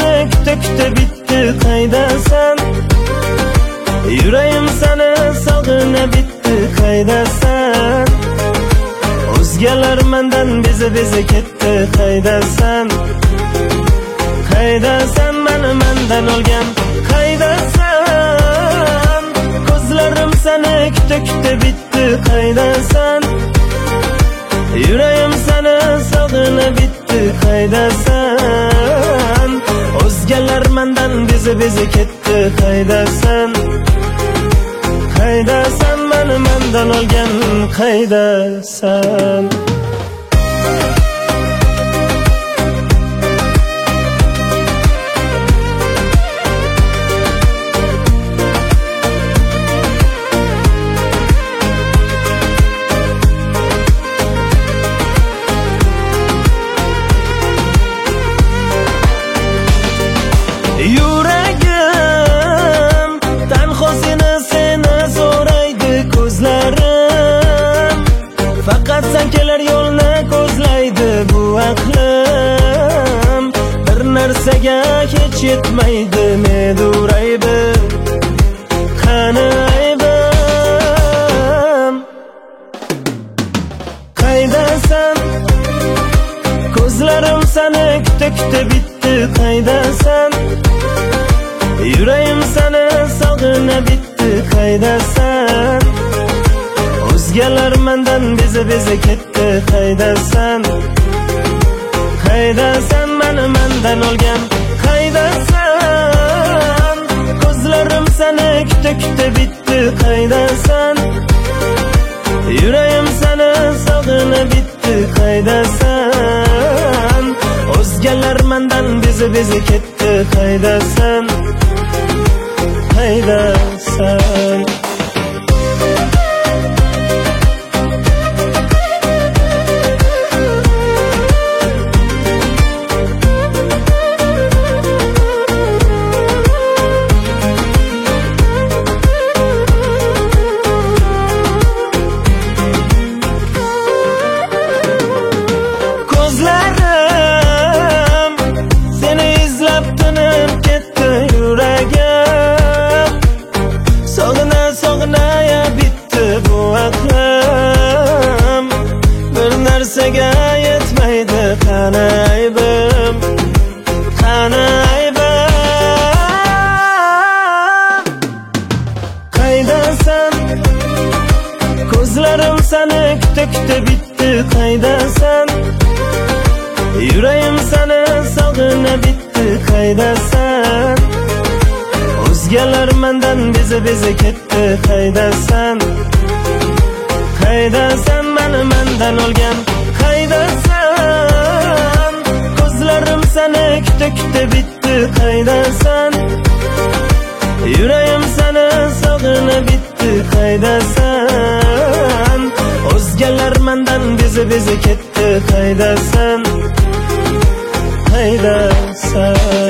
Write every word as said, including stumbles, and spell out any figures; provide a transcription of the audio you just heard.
seni küte küte bitti qaydasan? Yüreğim seni sog'ina bitti qaydasan? O'zgalar mendan beze beze ketdi qaydasan? Qaydasan meni mendan olgan qaydasan? Ko'zlarim seni küte küte bitti qaydasan? Yüreğim seni sog'ina bitti qaydasan? O'zgalar mendan beze beze ketdi qaydasan? Qaydasan meni mendan olgan qaydasan? Yüreğim tanhosini seni so'raydi ko'zlarim. Faqat sen kelar yo'lni ko'zlaydi bu aqlim. Bir narsaga hech yetmaydi nedur aybim, qani aybim? Qaydasan? Ko'zlarim seni küte küte bitti qaydasan? Yüreğim seni sog'ina bitti qaydasan? O'zgalar mendan beze beze ketdi qaydasan? Qaydasan meni mendan olgan qaydasan? Ko'zlarim seni küte küte bitti qaydasan? Yüreğim seni sog'ina bitti qaydasan? O'zgalar mendan beze beze ketdi qaydasan? Qaydasan? Ko'zlarim seni izlab tinib ketdi yuragim. Sog'ina sog'ina ya bitti bu aqlim. Bir narsaga yetmaydi qani aybim, qani aybim? Qaydasan? Ko'zlarim seni küte küte bitti qaydasan? Yüreğim seni sog'ina bitti qaydasan? O'zgalar mendan beze beze ketdi qaydasan? Qaydasan meni mendan olgan qaydasan? Ko'zlarim seni küte küte bitti qaydasan? Yüreğim seni sog'ina bitti qaydasan? O'zgalar mendan beze beze ketdi qaydasan? Qaydasan?